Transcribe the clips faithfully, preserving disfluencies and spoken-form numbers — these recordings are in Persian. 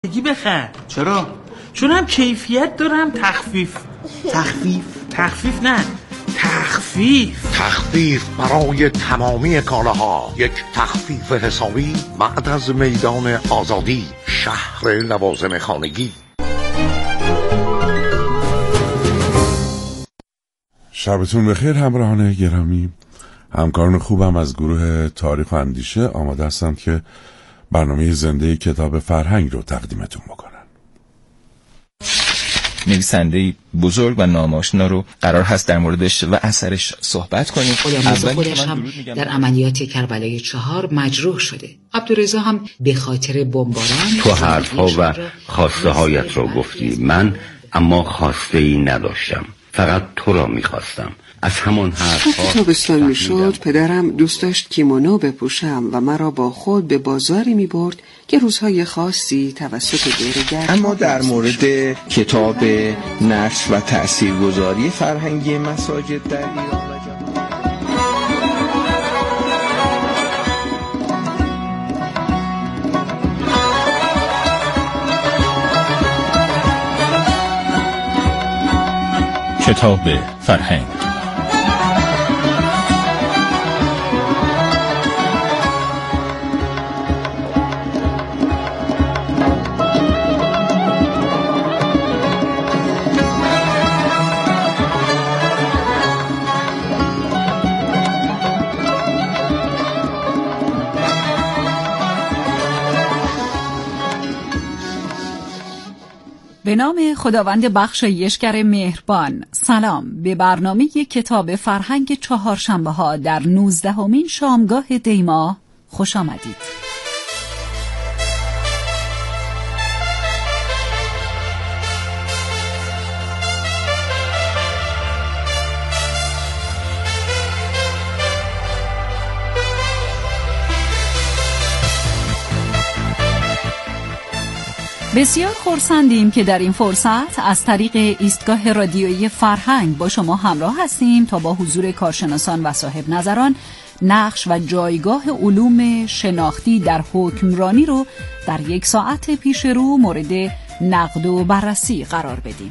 بگی بخر. چرا؟ چون هم کیفیت دارم تخفیف. تخفیف؟ تخفیف نه، تخفیف. تخفیف برای تمامی کالاها. یک تخفیف حسابی بعد از میدان آزادی، شهر لوازم خانگی. شبتون بخیر همراهان گرامی. همکاران خوبم از گروه تاریخ و اندیشه آماده هستم که برنامه زنده کتاب فرهنگ رو تقدیمتون بکنن. نویسنده بزرگ و ناماشنا رو قرار هست در موردش و اثرش صحبت کنیم. غلامرضا خودش هم در عملیات کربلای چهار مجروح شده. عبدالرضا هم به خاطر بمباران. تو حرفها و خواسته هایت رو گفتی، من اما خواسته ای نداشتم، فقط تو را میخواستم. از همون حرفها تابستان میشد پدرم دوست داشت کیمونو بپوشم و مرا با خود به بازاری میبرد که روزهای خاصی توسط دورگرد. اما در مورد کتاب نشر و تاثیرگذاری فرهنگی مساجد در ایران و جهان، کتاب فرهنگ. به نام خداوند بخشایشگر مهربان. سلام به برنامه کتاب فرهنگ چهارشنبه ها در نوزدهمین شامگاه دی‌ماه خوش آمدید. بسیار خرسندیم که در این فرصت از طریق ایستگاه رادیویی فرهنگ با شما همراه هستیم تا با حضور کارشناسان و صاحب نظران نقش و جایگاه علوم شناختی در حکمرانی رو در یک ساعت پیش رو مورد نقد و بررسی قرار بدیم.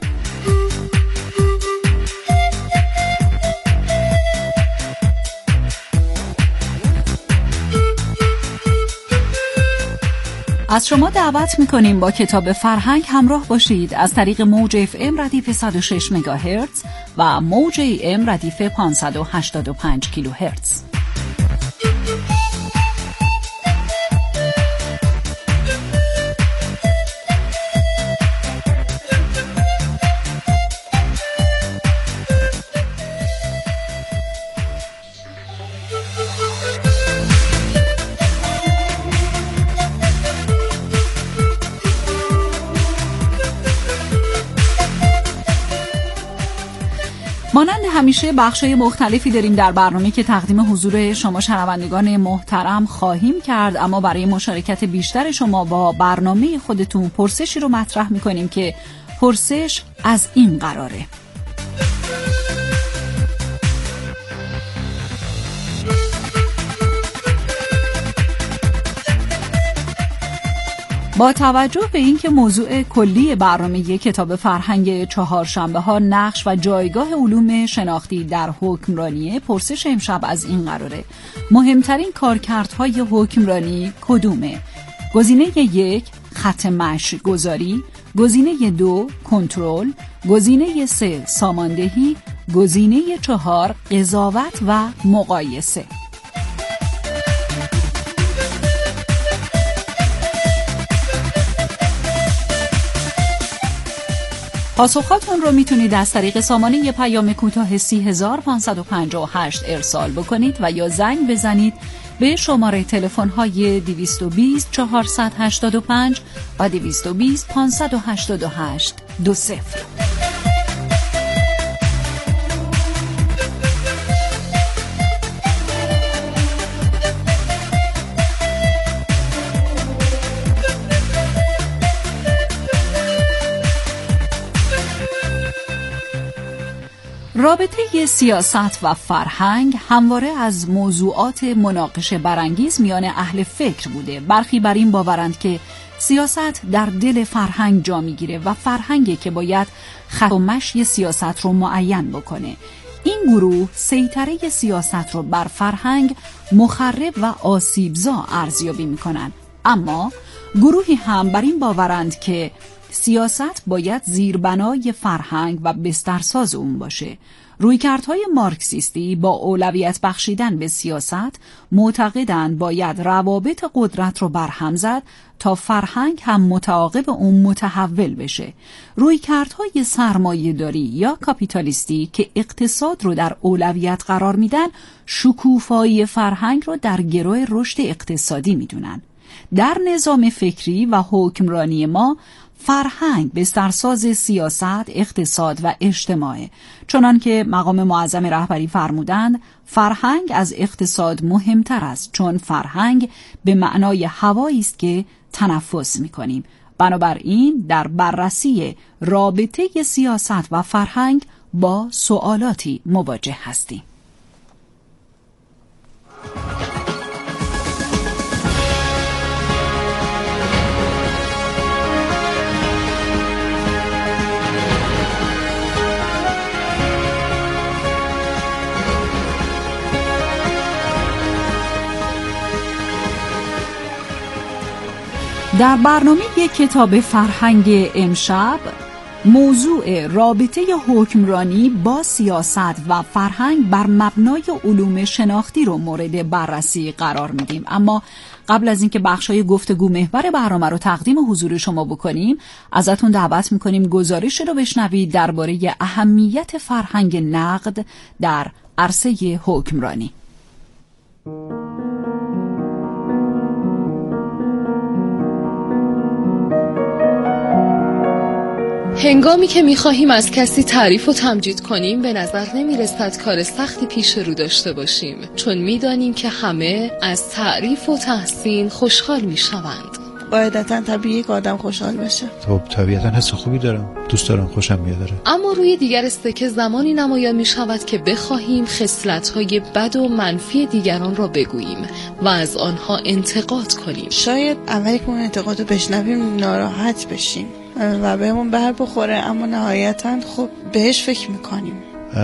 از شما دعوت میکنیم با کتاب فرهنگ همراه باشید از طریق موج اف ام ردیف صد و شش مگاهرتز و موج ای ام ردیف پانصد و هشتاد و پنج کیلوهرتز. مانند همیشه بخشای مختلفی داریم در برنامه که تقدیم حضور شما شنوندگان محترم خواهیم کرد، اما برای مشارکت بیشتر شما با برنامه خودتون پرسشی رو مطرح میکنیم که پرسش از این قراره: با توجه به اینکه موضوع کلی برنامه کتاب فرهنگ چهارشنبه ها نقش و جایگاه علوم شناختی در حکمرانی، پرسش امشب از این قراره: مهمترین کارکردهای حکمرانی کدومه؟ گزینه یک خط مشی گذاری، گزینه دو کنترل، گزینه سه ساماندهی، گزینه چهار قضاوت و مقایسه. پاسخاتون رو میتونید از طریق سامانه پیام کوتاه سی هزار و پانصد و پنجاه و هشت ارسال بکنید و یا زنگ بزنید به شماره تلفن های دویست و بیست چهارصد و هشتاد و پنج و دویست و بیست پانصد و هشتاد و هشت دو صفر. رابطه سیاست و فرهنگ همواره از موضوعات مناقشه برانگیز میان اهل فکر بوده. برخی بر این باورند که سیاست در دل فرهنگ جا میگیره و فرهنگی که باید خط و مشی سیاست رو معین بکنه. این گروه سیطره سیاست رو بر فرهنگ مخرب و آسیبزا ارزیابی میکنن. اما گروهی هم بر این باورند که سیاست باید زیربنای فرهنگ و بسترساز اون باشه. رویکردهای مارکسیستی با اولویت بخشیدن به سیاست معتقدند باید روابط قدرت رو برهم زد تا فرهنگ هم متعاقب اون متحول بشه. رویکردهای سرمایه‌داری یا کاپیتالیستی که اقتصاد رو در اولویت قرار میدن، شکوفایی فرهنگ رو در گروه رشد اقتصادی میدونن. در نظام فکری و حکمرانی ما فرهنگ بسترساز سیاست، اقتصاد و اجتماع. چنان که مقام معظم رهبری فرمودند فرهنگ از اقتصاد مهمتر است، چون فرهنگ به معنای هوایی است که تنفس می‌کنیم. بنابراین در بررسی رابطه سیاست و فرهنگ با سوالاتی مواجه هستیم. در برنامه کتاب فرهنگ امشب موضوع رابطه حکمرانی با سیاست و فرهنگ بر مبنای علوم شناختی رو مورد بررسی قرار میدیم. اما قبل از اینکه بخشای گفتگو محور برنامه رو تقدیم حضور شما بکنیم، ازتون دعوت میکنیم گزارش رو بشنوید درباره اهمیت فرهنگ نقد در عرصه حکمرانی. هنگامی که می‌خواهیم از کسی تعریف و تمجید کنیم به نظر نمی‌رسد کار سختی پیش رو داشته باشیم، چون می‌دانیم که همه از تعریف و تحسین خوشحال می‌شوند. قاعدتاً طبیعی که آدم خوشحال بشه. خب طبیعتاً حس خوبی دارم، دوست دارم، خوشم میاد. اما روی دیگر استکه زمانی نمایان می‌شود که بخواهیم خصلت‌های بد و منفی دیگران را بگوییم و از آنها انتقاد کنیم. شاید اولی که اون انتقاد رو بشنویم ناراحت بشیم و بهمون بر بخوره، اما نهایتاً خب بهش فکر میکنیم.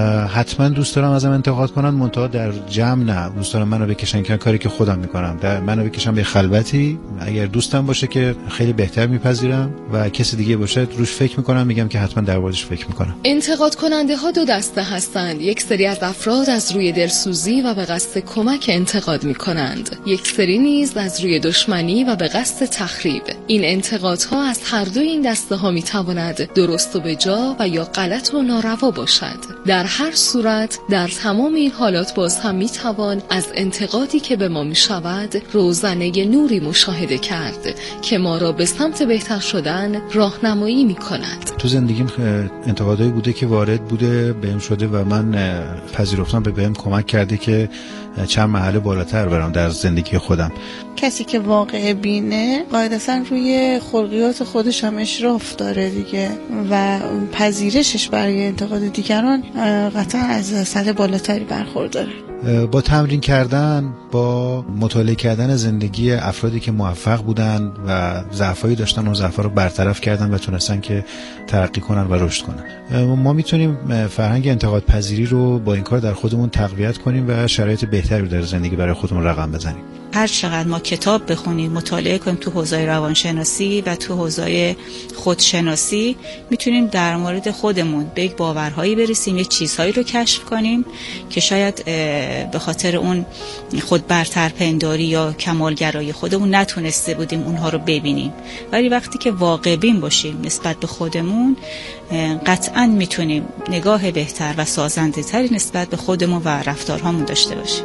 حتما دوست دارم ازم انتقاد کنن، منتها در جمع نه. دوست دارم منو بکشن که کاری که خودم میکنم، در منو بکشن به خلوتی. اگر دوستم باشه که خیلی بهتر میپذیرم و کسی دیگه باشه روش فکر میکنم، میگم که حتما در موردش فکر میکنم. انتقاد کننده ها دو دسته هستند. یک سری از افراد از روی دلسوزی و به قصد کمک انتقاد میکنند، یک سری نیز از روی دشمنی و به قصد تخریب. این انتقادها از هر دو این دسته ها میتواند درست و بجا و یا غلط و ناروا باشد. در هر صورت در تمام این حالات باز هم میتوان از انتقادی که به ما میشود روزنه نوری مشاهده کرد که ما را به سمت بهتر شدن راهنمایی میکند. تو زندگیم انتقادایی بوده که وارد بوده بهم شده و من پذیرفتم، به بهم کمک کرده که چند مرحله بالاتر برم در زندگی خودم. کسی که واقع بینه قاعدتاً روی خلقیات خودش هم اشراف داره دیگه و پذیرشش برای انتقاد دیگران قطعا از سطح بالاتری برخورداره. با تمرین کردن، با مطالعه کردن زندگی افرادی که موفق بودن و ضعفایی داشتن و ضعفا رو برطرف کردن و تونستن که ترقی کنن و رشد کنن، ما میتونیم فرهنگ انتقاد پذیری رو با این کار در خودمون تقویت کنیم و شرایط بهتری رو در زندگی برای خودمون رقم بزنیم. هر چقدر ما کتاب بخونیم، مطالعه کنیم تو حوزه روانشناسی و تو حوزه خودشناسی، میتونیم در مورد خودمون به یک باورهایی برسیم، یک چیزهایی رو کشف کنیم که شاید به خاطر اون خود برتر پنداری یا کمالگرایی خودمون نتونسته بودیم اونها رو ببینیم. ولی وقتی که واقع بین باشیم نسبت به خودمون، قطعاً میتونیم نگاه بهتر و سازنده تری نسبت به خودمون و رفتارهامون داشته باشیم.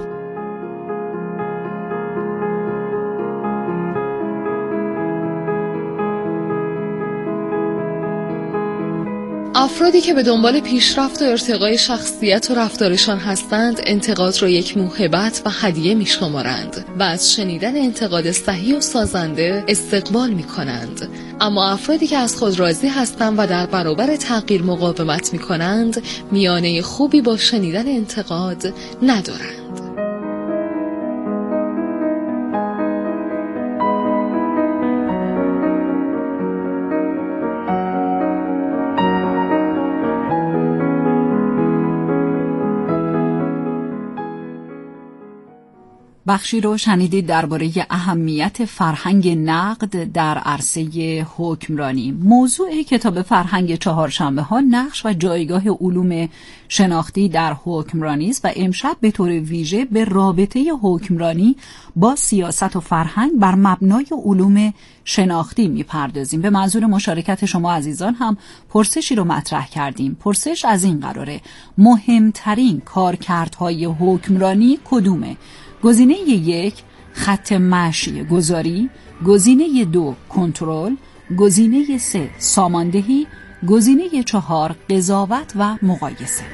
افرادی که به دنبال پیشرفت و ارتقای شخصیت و رفتارشان هستند، انتقاد را یک موهبت و هدیه می شمارند و از شنیدن انتقاد صحیح و سازنده استقبال می کنند. اما افرادی که از خود راضی هستند و در برابر تغییر مقاومت می کنند، میانه خوبی با شنیدن انتقاد ندارند. بخشی رو شنیدید درباره اهمیت فرهنگ نقد در عرصه حکمرانی. موضوع کتاب فرهنگ چهارشنبه ها نقش و جایگاه علوم شناختی در حکمرانی است و امشب به طور ویژه به رابطه حکمرانی با سیاست و فرهنگ بر مبنای علوم شناختی میپردازیم. به منظور مشارکت شما عزیزان هم پرسشی رو مطرح کردیم. پرسش از این قراره: مهمترین کارکردهای حکمرانی کدومه؟ گزینه یک خط مشی گذاری، گزینه دو کنترل، گزینه سه ساماندهی، گزینه چهار قضاوت و مقایسه.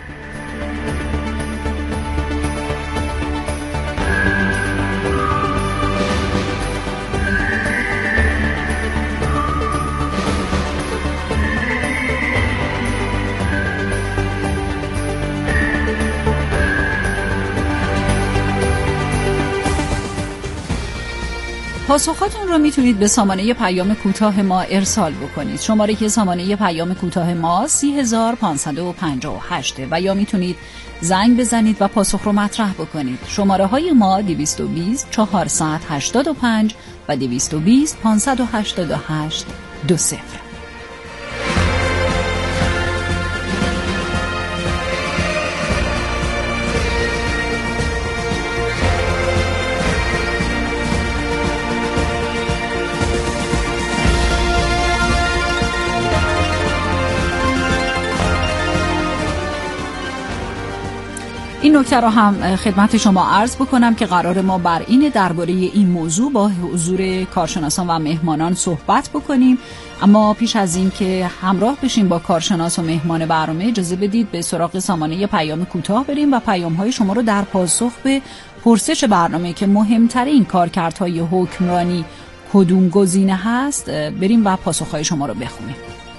پاسخاتون رو میتونید به سامانه پیام کوتاه ما ارسال بکنید. شماره که سامانه پیام کوتاه ما سی هزار پانصد و پنجاه و هشت و یا میتونید زنگ بزنید و پاسخ رو مطرح بکنید. شماره های ما دویست و بیست چهارصد و هشتاد و پنج و دویست و بیست پانصد و هشتاد و هشت دو صفر. این نکته رو هم خدمت شما عرض بکنم که قرار ما بر این درباره این موضوع با حضور کارشناسان و مهمانان صحبت بکنیم، اما پیش از این که همراه بشیم با کارشناس و مهمان برنامه اجازه بدید به سراغ سامانه پیام کوتاه بریم و پیام‌های شما رو در پاسخ به پرسش برنامه که مهمترین کارکردهای حکمرانی کدوم گزینه هست بریم و پاسخ‌های شما رو بخونیم.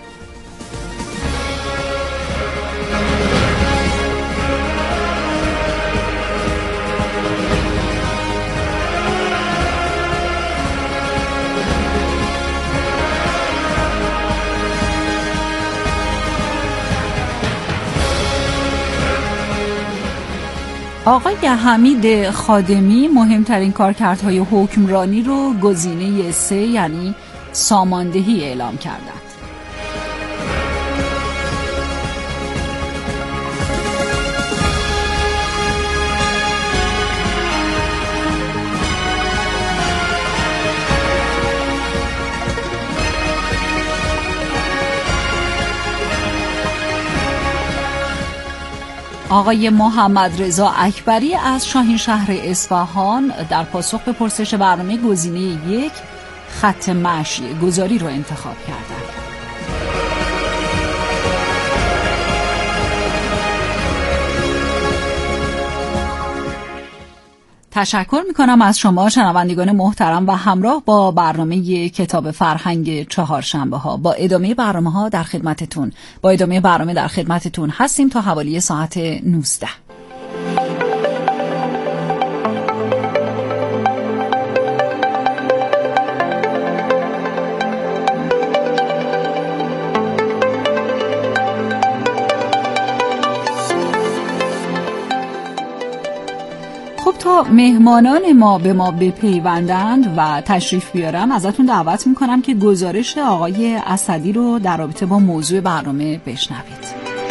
آقای حمید خادمی مهمترین کارکردهای حکمرانی رو گزینه سه یعنی ساماندهی اعلام کردند. آقای محمد رضا اکبری از شاهین شهر اصفهان در پاسخ به پرسش برنامه گزینه یک خط مشی گذاری رو انتخاب کردند. تشکر میکنم از شما شنوندگان محترم و همراه با برنامه کتاب فرهنگ چهارشنبه ها. با ادامه برنامه ها در خدمتتون با ادامه برنامه در خدمتتون هستیم تا حوالی ساعت نوزده. تا مهمانان ما به ما بپیوندند و تشریف بیارن ازتون دعوت میکنم که گزارش آقای اسدی رو در رابطه با موضوع برنامه بشنوید.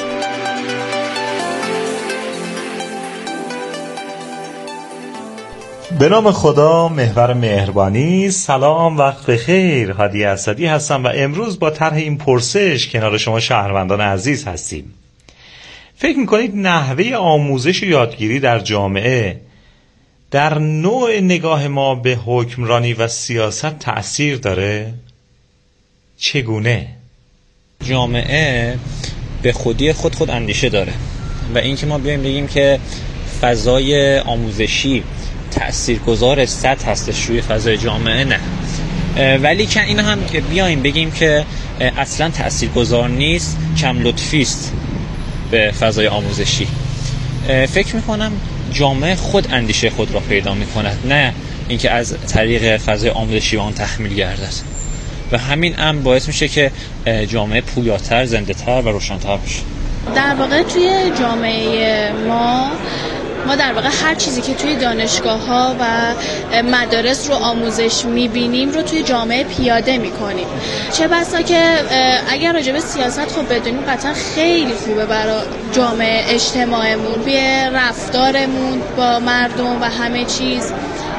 به نام خدا محور مهربانی. سلام، وقت بخیر. هادی اسدی هستم و امروز با طرح این پرسش کنار شما شهروندان عزیز هستیم. فکر میکنید نحوه آموزش و یادگیری در جامعه در نوع نگاه ما به حکمرانی و سیاست تأثیر داره؟ چگونه؟ جامعه به خودی خود خود اندیشه داره و این که ما بیایم بگیم که فضای آموزشی تأثیرگذار صد هستش روی فضای جامعه، نه. ولی که این هم که بیایم بگیم که اصلا تأثیرگذار نیست، کم لطفی است به فضای آموزشی. فکر میکنم جامعه خود اندیشه خود را پیدا میکند، نه اینکه از طریق فضای آموزشی به آن تحمیل گردد و همین امر باعث میشه که جامعه پویاتر، زنده تر و روشن‌تر بشه. در واقع توی جامعه ما ما در واقع هر چیزی که توی دانشگاه‌ها و مدارس رو آموزش می‌بینیم رو توی جامعه پیاده می‌کنیم. چه بسا که اگر راجع به سیاست خب بدونیم قطعا خیلی خوبه برای جامعه، اجتماعمون، به رفتارمون با مردم و همه چیز.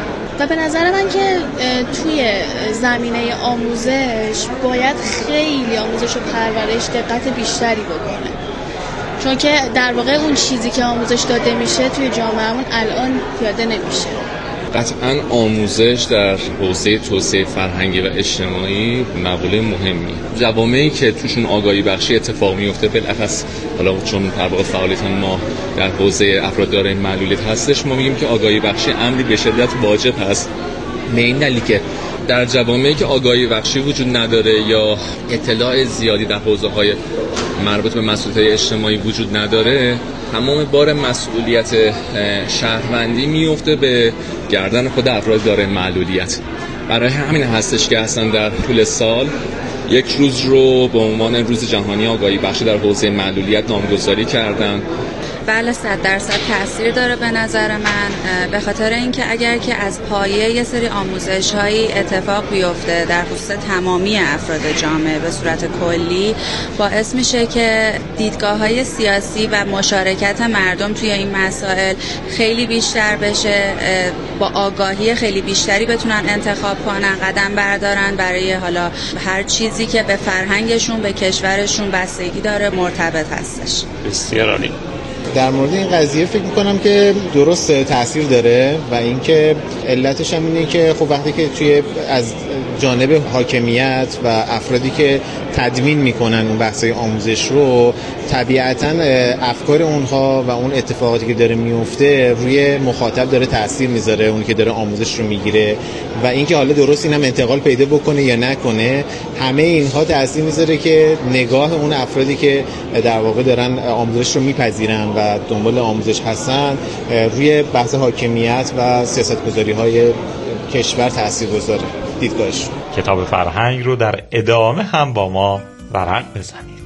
و به نظر من که توی زمینه آموزش باید خیلی آموزش و پرورش دقت بیشتری بکنه، چون که در واقع اون چیزی که آموزش داده میشه توی جامعهمون الان پیاده نمیشه. قطعا آموزش در حوزه توسعه فرهنگی و اجتماعی مقوله مهمی. جوامعی که توشون آگاهی بخشی اتفاق میفته، بالاخص حالا چون در واقع فعالیت ما در حوزه افراد دارای معلولیت هستش، ما میگیم که آگاهی بخشی امری به شدت واجب هست. به این دلیل که در جوامعی که آگاهی بخشی وجود نداره یا اطلاع زیادی در حوزه‌های مربوط به مسئولیت اجتماعی وجود نداره، تمام بار مسئولیت شهروندی میفته به گردن خود افراد دارای معلولیت. برای همین هستش که اصلا در طول سال یک روز رو به عنوان روز جهانی آگاهی بخشی در حوزه معلولیت نامگذاری کردن. بله صد درصد تاثیر داره به نظر من، به خاطر اینکه اگر که از پایه یه سری آموزش هایی اتفاق بیفته در خصوص تمامی افراد جامعه به صورت کلی، باعث میشه که دیدگاه های سیاسی و مشارکت مردم توی این مسائل خیلی بیشتر بشه، با آگاهی خیلی بیشتری بتونن انتخاب کنن، قدم بردارن برای حالا هر چیزی که به فرهنگشون، به کشورشون بستگی داره مرتبط هستش. بسیار عالی. در مورد این قضیه فکر میکنم که درست تاثیر داره و اینکه علتش هم اینه که خب وقتی که توی از جانب حاکمیت و افرادی که تدوین میکنن اون بحث‌های آموزش رو، طبیعتاً افکار اونها و اون اتفاقاتی که داره میفته روی مخاطب داره تاثیر میذاره، اون که داره آموزش رو میگیره و اینکه حالا درست اینم انتقال پیدا بکنه یا نکنه، همه اینها تاثیر میذاره که نگاه اون افرادی که در واقع دارن آموزش رو میپذیرن و دنبال آموزش هستن روی بحث حاکمیت و سیاستگذاری‌های کشور تاثیرگذاره دیدگاهش. کتاب فرهنگ رو در ادامه هم با ما ورق بزنید.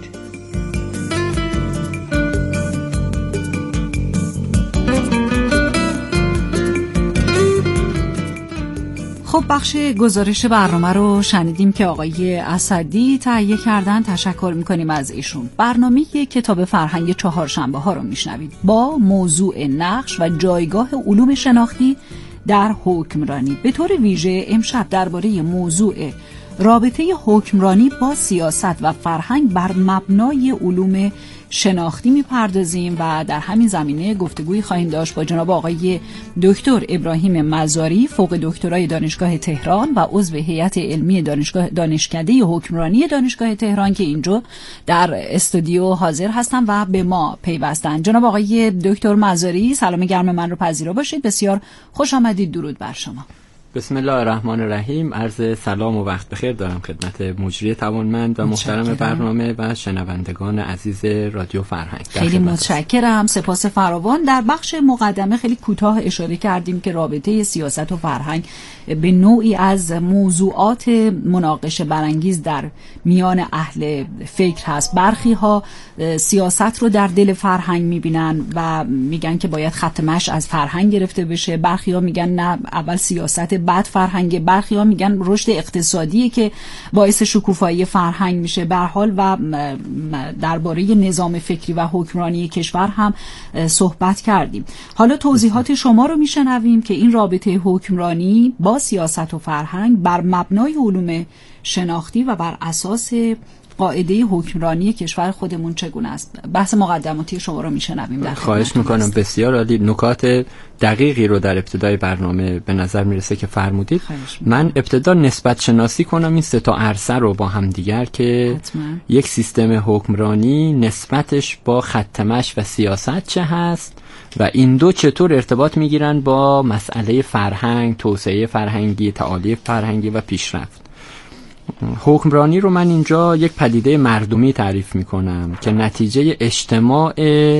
خب بخش گزارش برنامه رو شنیدیم که آقای اسدی تهیه کردن. تشکر میکنیم از ایشون. برنامه کتاب فرهنگ چهارشنبه ها رو میشنوید با موضوع نقش و جایگاه علوم شناختی در حکمرانی. به طور ویژه امشب درباره موضوع رابطه حکمرانی با سیاست و فرهنگ بر مبنای علوم شناختی میپردازیم و در همین زمینه گفتگوی خواهیم داشت با جناب آقای دکتر ابراهیم مزاری، فوق دکترای دانشگاه تهران و عضو هیئت علمی دانشگاه دانشکده حکمرانی دانشگاه تهران که اینجا در استودیو حاضر هستن و به ما پیوستن. جناب آقای دکتر مزاری، سلام گرم من رو پذیرا باشید. بسیار خوش آمدید. درود بر شما. بسم الله الرحمن الرحیم. عرض سلام و وقت بخیر دارم خدمت مجری توانمند و محترم برنامه و شنوندگان عزیز رادیو فرهنگ. خیلی متشکرم. سپاس فراوان. در بخش مقدمه خیلی کوتاه اشاره کردیم که رابطه سیاست و فرهنگ به نوعی از موضوعات مناقشه برانگیز در میان اهل فکر هست. برخی ها سیاست رو در دل فرهنگ میبینن و میگن که باید خط مشی از فرهنگ گرفته بشه. برخی ها میگن نه، اول سیاست بعد فرهنگ. برخی ها میگن رشد اقتصادی که باعث شکوفایی فرهنگ میشه. به هر حال و درباره نظام فکری و حکمرانی کشور هم صحبت کردیم. حالا توضیحات شما رو میشنویم که این رابطه حکمرانی با سیاست و فرهنگ بر مبنای علوم شناختی و بر اساس قاعده حکمرانی کشور خودمون چگونه است. بحث مقدماتی شما رو میشنویم. در خواهش میکنم. بسیار عالی. نکات دقیقی رو در ابتدای برنامه به نظر میرسه که فرمودید. من ابتدا نسبت شناسی کنم این سه تا عرصه رو با هم دیگر که حتما. یک سیستم حکمرانی نسبتش با خط مشی و سیاست چه هست و این دو چطور ارتباط میگیرن با مسئله فرهنگ، توسعه فرهنگی، تعالی فرهنگی و پیشرفت. حکمرانی رو من اینجا یک پدیده مردمی تعریف میکنم که نتیجه اجتماع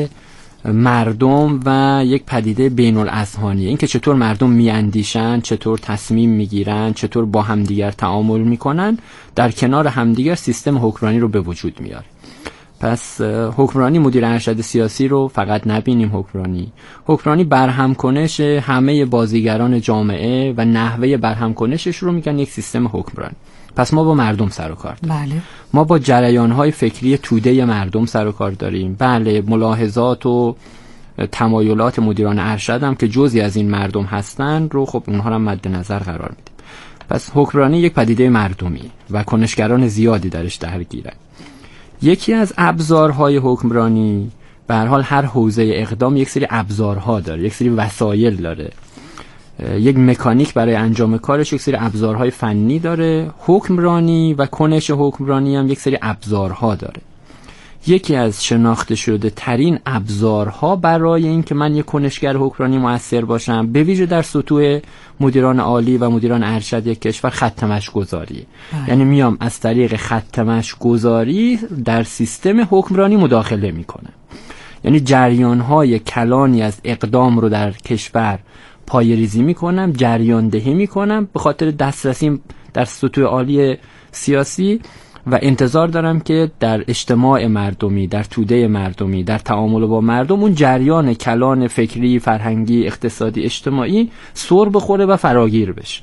مردم و یک پدیده بین الاذهانیه. این که چطور مردم میاندیشن، چطور تصمیم میگیرن، چطور با همدیگر تعامل میکنن، در کنار همدیگر سیستم حکمرانی رو به وجود میاره. پس حکمرانی مدیر ارشد سیاسی رو فقط نبینیم حکمرانی حکمرانی برهم کنش همه بازیگران جامعه و نحوه برهم کنشش رو میگن یک سیستم حکمرانی. پس ما با مردم سر و کار داریم. بله. ما با جریان‌های فکری توده مردم سر و کار داریم. بله، ملاحظات و تمایلات مدیران ارشد هم که جزئی از این مردم هستن رو خب اونها رو مد نظر قرار میدیم. پس حکمرانی یک پدیده مردمی و کنشگران زیادی درش درگیرن. یکی از ابزارهای حکمرانی به هر حال هر حوزه اقدام یک سری ابزارها داره، یک سری وسایل داره، یک مکانیک برای انجام کارش یک سری ابزارهای فنی داره. حکمرانی و کنش حکمرانی هم یک سری ابزارها داره. یکی از شناخته شده ترین ابزارها برای این که من یک کنشگر حکمرانی مؤثر باشم، به ویژه در سطوح مدیران عالی و مدیران ارشد یک کشور، خط مشی‌گذاری. یعنی میام از طریق خط مشی‌گذاری در سیستم حکمرانی مداخله میکنم. یعنی جریان‌های کلانی از اقدام رو در کشور پایه‌ریزی میکنم، جریان دهی میکنم به خاطر دسترسی در سطوح عالی سیاسی و انتظار دارم که در اجتماع مردمی، در توده مردمی، در تعامل با مردم اون جریان کلان فکری، فرهنگی، اقتصادی، اجتماعی سر بخوره و فراگیر بشه.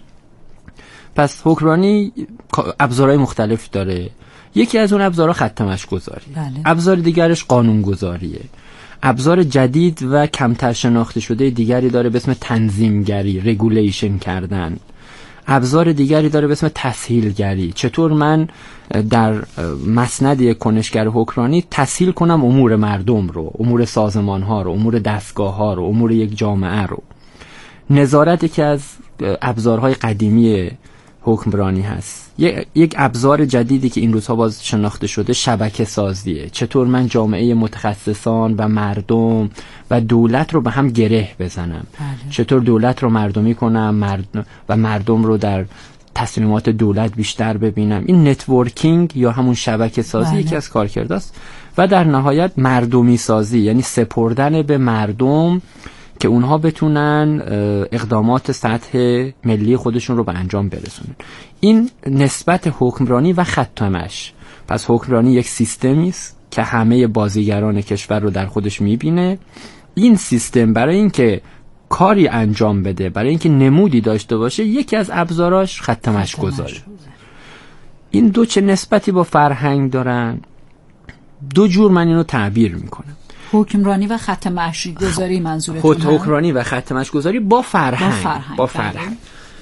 پس حکمرانی ابزارهای مختلف داره. یکی از اون ابزارها خط مشی‌گذاری. بله. ابزار دیگرش قانونگذاریه. ابزار جدید و کمتر شناخته شده دیگری داره به اسم تنظیمگری، رگولیشن کردن. ابزار دیگری داره به اسم تسهیلگری. چطور من در مسند یک کنشگر حکمرانی تسهیل کنم امور مردم رو، امور سازمان ها رو، امور دستگاه ها رو، امور یک جامعه رو. نظارت که از ابزارهای قدیمی حکمرانی هست. یک ابزار جدیدی که این روزها باز شناخته شده شبکه سازیه. چطور من جامعه متخصصان و مردم و دولت رو به هم گره بزنم. بله. چطور دولت رو مردمی کنم مرد و مردم رو در تصمیمات دولت بیشتر ببینم. این نتورکینگ یا همون شبکه سازی بله. یکی از کارکرداست. و در نهایت مردمی سازی، یعنی سپردن به مردم که اونها بتونن اقدامات سطح ملی خودشون رو به انجام برسونن. این نسبت حکمرانی و ختمش. پس حکمرانی یک سیستمی است که همه بازیگران کشور رو در خودش میبینه. این سیستم برای اینکه کاری انجام بده، برای اینکه نمودی داشته باشه، یکی از ابزاراش ختمش گذاره. این دو چه نسبتی با فرهنگ دارن؟ دو جور من اینو تعبیر میکنم. حکمرانی و خط مشی‌گذاری منظورتونه؟ حکمرانی و خط مشی‌گذاری با فرهنگ. با فرهنگ. با فرهنگ.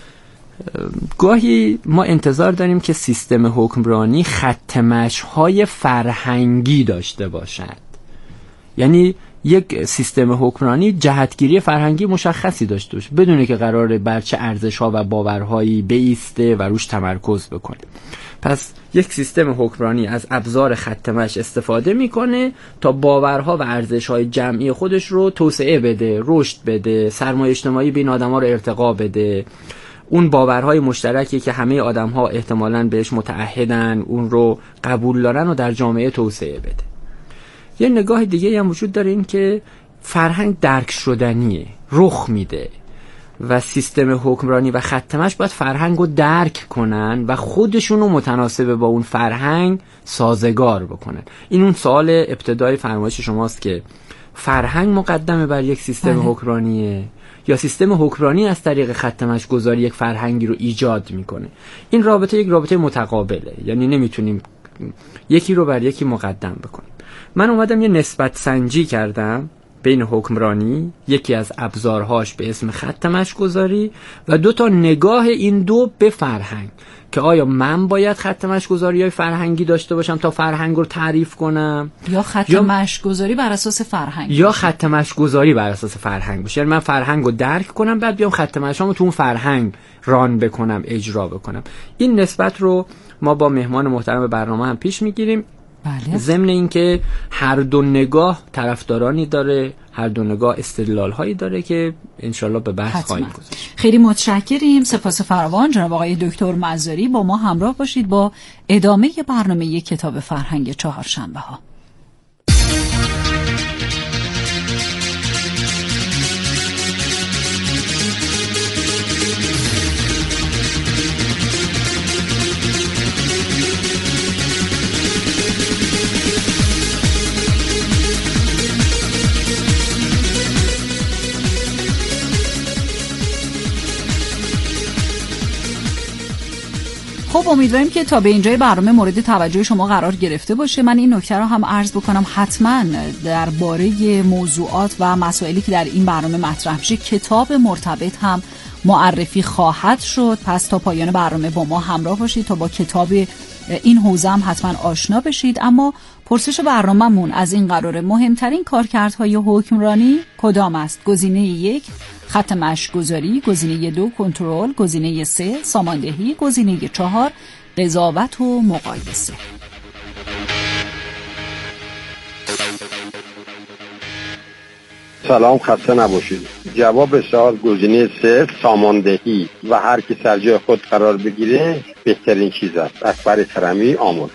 گاهی ما انتظار داریم که سیستم حکمرانی خط مشی‌های فرهنگی داشته باشد. یعنی یک سیستم حکمرانی جهتگیری فرهنگی مشخصی داشته باشه، بدونه که قراره بر چه ارزش‌ها و باورهایی بایسته و روش تمرکز بکنه. پس یک سیستم حکمرانی از ابزار خط مشی استفاده میکنه تا باورها و ارزش‌های جمعی خودش رو توسعه بده، رشد بده، سرمایه اجتماعی بین آدم‌ها رو ارتقا بده. اون باورهای مشترکی که همه آدم‌ها احتمالاً بهش متعهدن، اون رو قبول دارن و در جامعه توسعه بده. یه نگاه دیگه هم وجود داره، این که فرهنگ درک شدنیه، رخ میده و سیستم حکمرانی و ختمش باید فرهنگ رو درک کنن و خودشون رو متناسب با اون فرهنگ سازگار بکنن. این اون سوال ابتدای فرمایش شماست که فرهنگ مقدمه بر یک سیستم بله. حکمرانیه یا سیستم حکمرانی از طریق ختمش گذاری یک فرهنگی رو ایجاد میکنه. این رابطه یک رابطه متقابله، یعنی نمیتونیم یکی رو بر یکی مقدم بکنیم. من اومدم یه نسبت سنجی کردم بین حکمرانی، یکی از ابزارهاش به اسم خط مشی‌گذاری، و دو تا نگاه این دو به فرهنگ، که آیا من باید خط مشی‌گذاری های فرهنگی داشته باشم تا فرهنگ رو تعریف کنم، یا خط یا مشی‌گذاری بر اساس فرهنگ یا خط مشی‌گذاری بر اساس فرهنگ باشه. یعنی من فرهنگ رو درک کنم بعد بیام خط مشی‌امو تو اون فرهنگ ران بکنم، اجرا بکنم. این نسبت رو ما با مهمان محترم برنامه هم پیش میگیریم. بله. ضمن اینکه هر دو نگاه طرفدارانی داره، هر دو نگاه استدلال هایی داره که انشالله به بحث خواهیم گذاشت. خیلی متشکریم. سپاس فراوان جناب آقای دکتر مزاری. با ما همراه باشید با ادامه برنامه کتاب فرهنگ چهارشنبه ها. خب امیدواریم که تا به اینجای برنامه مورد توجه شما قرار گرفته باشه. من این نکته رو هم عرض بکنم، حتما درباره موضوعات و مسائلی که در این برنامه مطرح میشه کتاب مرتبط هم معرفی خواهد شد. پس تا پایان برنامه با ما همراه باشید تا با کتاب این حوزه هم حتما آشنا بشید. اما پرسش برنامه‌مون از این قراره: مهمترین کارکردهای حکمرانی کدام است؟ گزینه یک خط مشی‌گذاری، گزینه دو کنترل، گزینه سه ساماندهی، گزینه چهار قضاوت و مقایسه. سلام، خسته نباشید. جواب سوال گزینه سه ساماندهی و هر کی سر جای خود قرار بگیره بهترین چیز است. اکبر کرمی، آمل.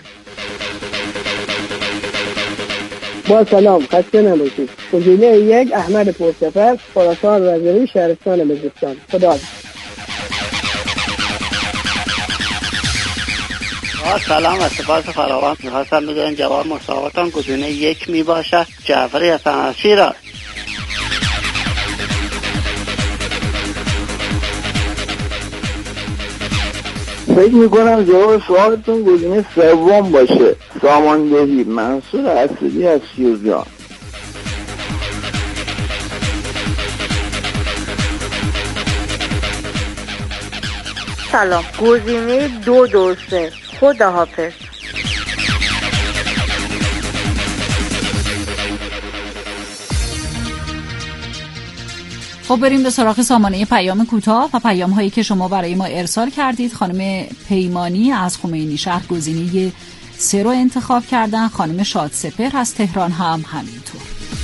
با سلام، خسته نباشید. گزینه یک احمد پرسفر، خراسان رضوی، شهرستان بزرگان. خدا حافظ. سلام و سپاس فراوان. می‌خواستم بدونم جواب مساواتان گزینه یک می باشد. جعفری حسن شیراز. فکر میکنم جواب سوالتون گزینه سوم باشه، ساماندهی. منصور اسدی از شیرجان. سلام، گزینه دو دو سه. خدا حافظ. خب بریم به سراغ سامانه پیام کوتاه و پیام هایی که شما برای ما ارسال کردید. خانم پیمانی از خمینی شهر گزینه سه رو انتخاب کردن. خانم شادسپهر از تهران هم همینطور.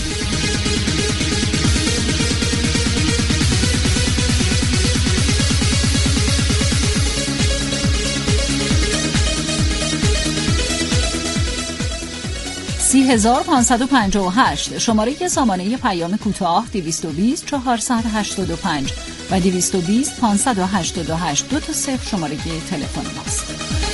سی هزار پانصد و پنجاه و هشت شماره سامانه پیام کوتاه دویست و بیست چهارصد و هشتاد و پنج و دویست و بیست پانصد و هشتاد و هشت دو تا صفر شماره تلفن ماست.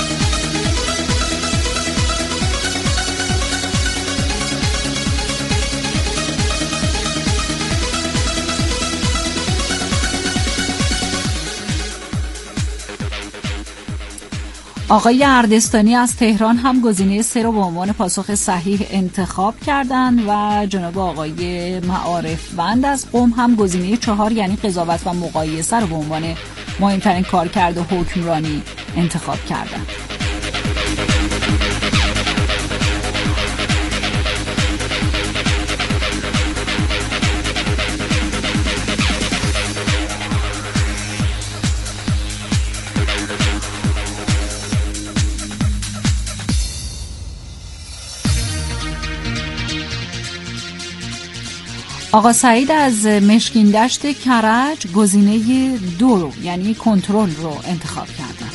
آقای اردستانی از تهران هم گزینه سه رو به عنوان پاسخ صحیح انتخاب کردن و جناب آقای معارفوند از قم هم گزینه چهار یعنی قضاوت و مقایسه رو به عنوان مهمترین کارکرد حکمرانی انتخاب کردن. آقا سعید از مشکین دشت کرج گزینه دو رو یعنی کنترل رو انتخاب کردن.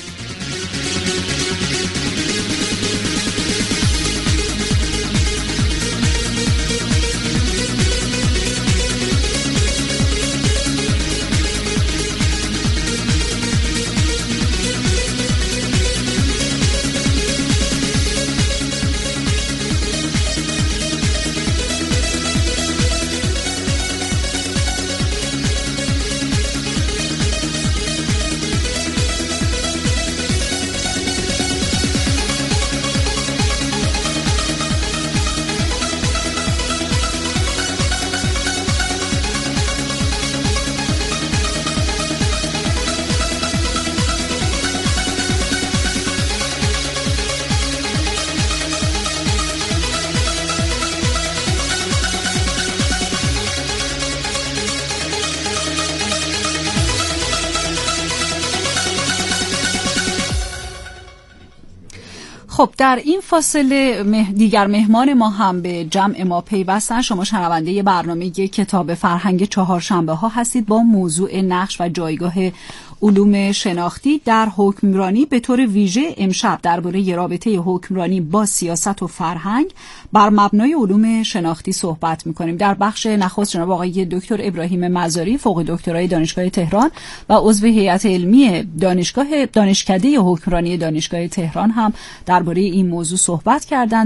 خب در این فاصله مه دیگر مهمان ما هم به جمع ما پیوستن. شما شنونده برنامه کتاب فرهنگ چهارشنبه ها هستید با موضوع نقش و جایگاه علوم شناختی در حکمرانی. به طور ویژه امشب درباره رابطه حکمرانی با سیاست و فرهنگ بر مبنای علوم شناختی صحبت می‌کنیم. در بخش نخست جناب آقای دکتر ابراهیم مزاری فوق دکترای دانشگاه تهران و عضو هیئت علمی دانشگاه دانشکده حکمرانی دانشگاه تهران هم درباره این موضوع صحبت کردند.